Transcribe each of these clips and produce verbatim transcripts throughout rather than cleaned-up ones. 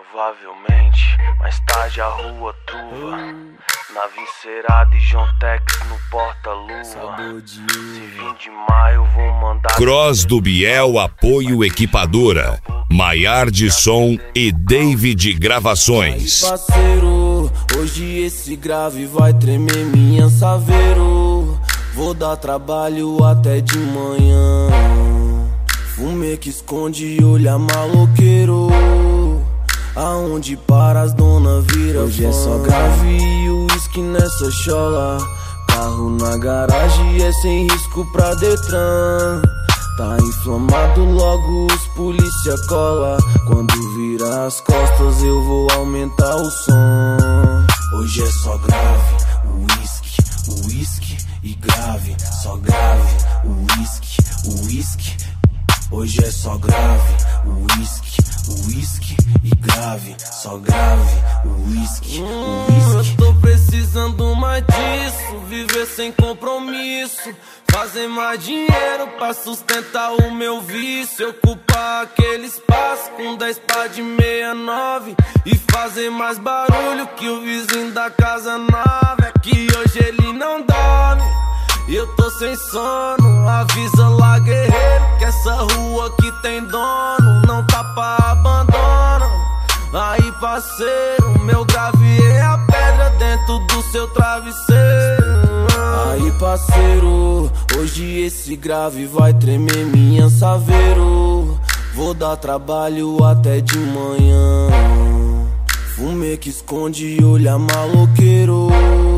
Provavelmente, mais tarde a rua truva, na Vincerada e John Tex no porta-luva. Se vir de maio vou mandar. Cross do Biel, apoio equipadora, Maiar de som e David Gravações. Aí, parceiro, hoje esse grave vai tremer minha saveiro. Vou dar trabalho até de manhã. Fumê que esconde, olha maloqueiro. Aonde para as dona vira hoje fã. É só grave e uísque nessa chola. Carro na garagem é sem risco pra Detran. Tá inflamado, logo os polícia cola. Quando vira as costas eu vou aumentar o som. Hoje é só grave, uísque, uísque e grave. Só grave, uísque, uísque. Hoje é só grave, uísque, uísque e grave. Só grave, uísque, uísque. Eu tô precisando mais disso, viver sem compromisso. Fazer mais dinheiro pra sustentar o meu vício. Ocupar aquele espaço com dez pá de meia nove. E fazer mais barulho que o vizinho da casa nova. É que hoje ele não dorme e eu tô sem sono. Avisa lá, guerreiro, que essa rua aqui tem dono. Não tá pra abandono. Aí, parceiro, meu grave é a pedra dentro do seu travesseiro. Aí, parceiro, hoje esse grave vai tremer minha saveiro. Vou dar trabalho até de manhã. Fumê que esconde, olha maloqueiro.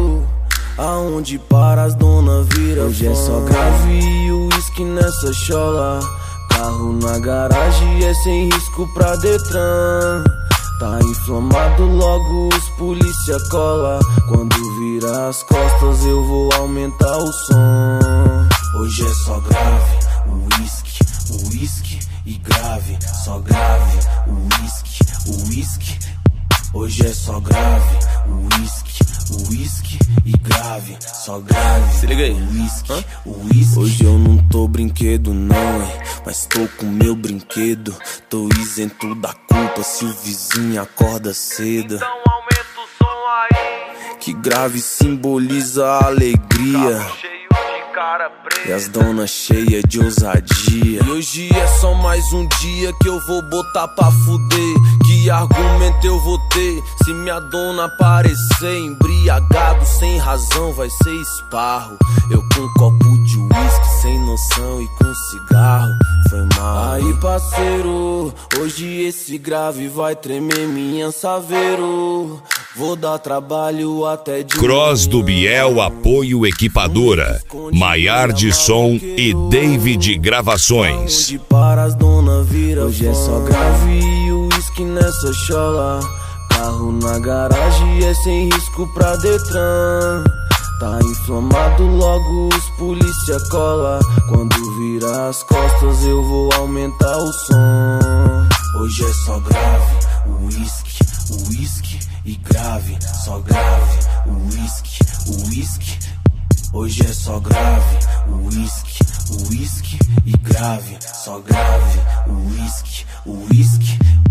Aonde para as dona vira hoje fã. É só grave e uísque nessa chola. Carro na garagem é sem risco pra Detran. Tá inflamado, logo os polícia cola. Quando vira as costas eu vou aumentar o som. Hoje é só grave, uísque, uísque e grave. Só grave, uísque, uísque. Hoje é só grave, uísque, uísque e grave. Só grave, se liga aí, uísque, uísque. Hoje eu não tô brinquedo não, hein, mas tô com meu brinquedo. Tô isento da culpa se o vizinho acorda cedo. Então aumenta o som aí, que grave simboliza a alegria. carro cheio de cara preta. E as donas cheias de ousadia. E hoje é só mais um dia que eu vou botar pra fuder. Que argumento eu vou ter se minha dona aparecer embriagado sem razão? Vai ser esparro. Eu com um copo de uísque sem noção e com cigarro. Foi mal. Aí, parceiro, hoje esse grave vai tremer minha saveiro. Vou dar trabalho até de Cross do Biel, apoio equipadora, Maiar de som e David Gravações. Onde para as dona vira hoje fã. É só grave e uísque nessa chola. Carro na garagem é sem risco pra Detran. Tá inflamado, logo os polícia cola. Quando vira as costas eu vou aumentar o som. Hoje é só grave, uísque, uísque e grave. Só grave, uísque, uísque. Hoje é só grave, uísque, uísque e grave. Só grave, uísque, uísque.